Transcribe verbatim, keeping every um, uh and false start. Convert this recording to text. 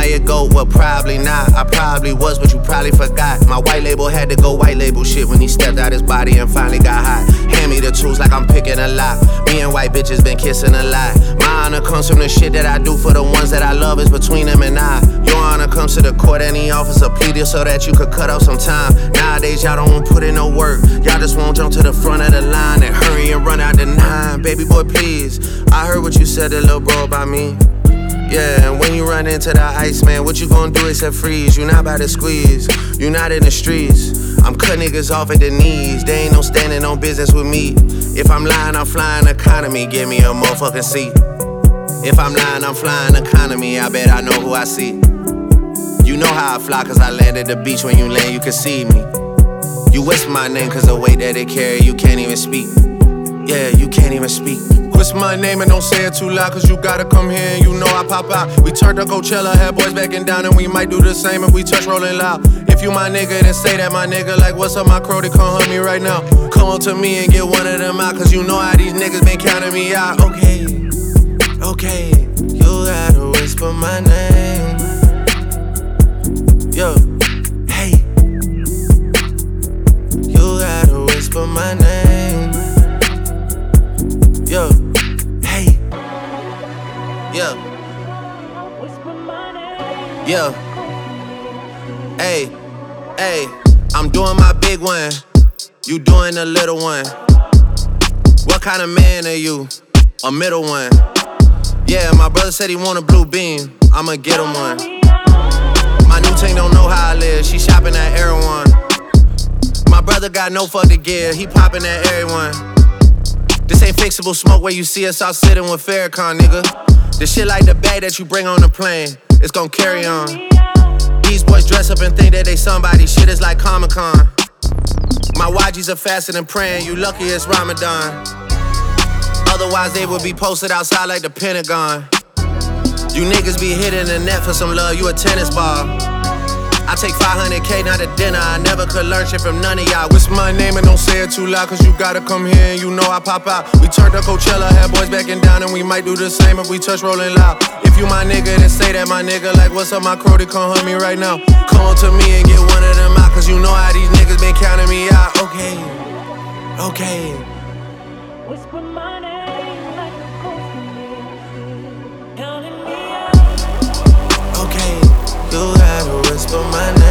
you a goat? Well, probably not. I probably was, but you probably forgot. My white label had to go white label shit when he stepped out his body and finally got hot. Hand me the tools like I'm picking a lock. Me and white bitches been kissing a lot. My honor comes from the shit that I do for the ones that I love. Is between them and I. Your honor comes to the court and he offers a plea deal so that you could cut off some time. Nowadays y'all don't want to put in no work. Y'all just won't jump to the front of the line and hurry and run out the nine. Baby boy, please. I heard what you said to little bro about me. Yeah, and when you run into the ice, man, what you gonna do except freeze? You not about to squeeze, you not in the streets. I'm cut niggas off at the knees. They ain't no standing on business with me. If I'm lying, I'm flying economy. Give me a motherfucking seat. If I'm lying, I'm flying economy. I bet I know who I see. You know how I fly, cause I land at the beach. When you land, you can see me. You whisper my name, cause the weight that it carry, you can't even speak. Yeah, you can't even speak. Whisper my name and don't say it too loud, cause you gotta come here and you know I pop out. We turned to Coachella, had boys backing down, and we might do the same if we touch rolling loud. If you my nigga, then say that my nigga. Like, what's up, my crow, they come hug me right now. Come on to me and get one of them out, cause you know how these niggas been counting me out. Okay, okay, you gotta whisper my name. Yo, hey, you gotta whisper my name. Yo, hey, yeah, yeah, hey, hey, I'm doing my big one, you doing the little one. What kind of man are you? A middle one. Yeah, my brother said he want a blue beam, I'ma get him one. My new team don't know how I live, she shopping at Erewhon. My brother got no fucking gear, he popping at everyone. This ain't fixable smoke where you see us all sitting with Farrakhan, nigga. This shit like the bag that you bring on the plane, it's gon' carry on. These boys dress up and think that they somebody, shit is like Comic-Con. My Y Gs are faster than praying, you lucky it's Ramadan. Otherwise they would be posted outside like the Pentagon. You niggas be hitting the net for some love, you a tennis ball. I take five hundred K, not a dinner, I never could learn shit from none of y'all. Whisper my name and don't say it too loud, cause you gotta come here and you know I pop out. We turned to Coachella, had boys backing down, and we might do the same if we touch rolling loud. If you my nigga, then say that my nigga. Like, what's up, my crow, they come hug me right now. Come on to me and get one of them out, cause you know how these niggas been counting me out. Okay, okay. Whisper my name like a ghost, counting me out. Okay, you gotta whisper my name.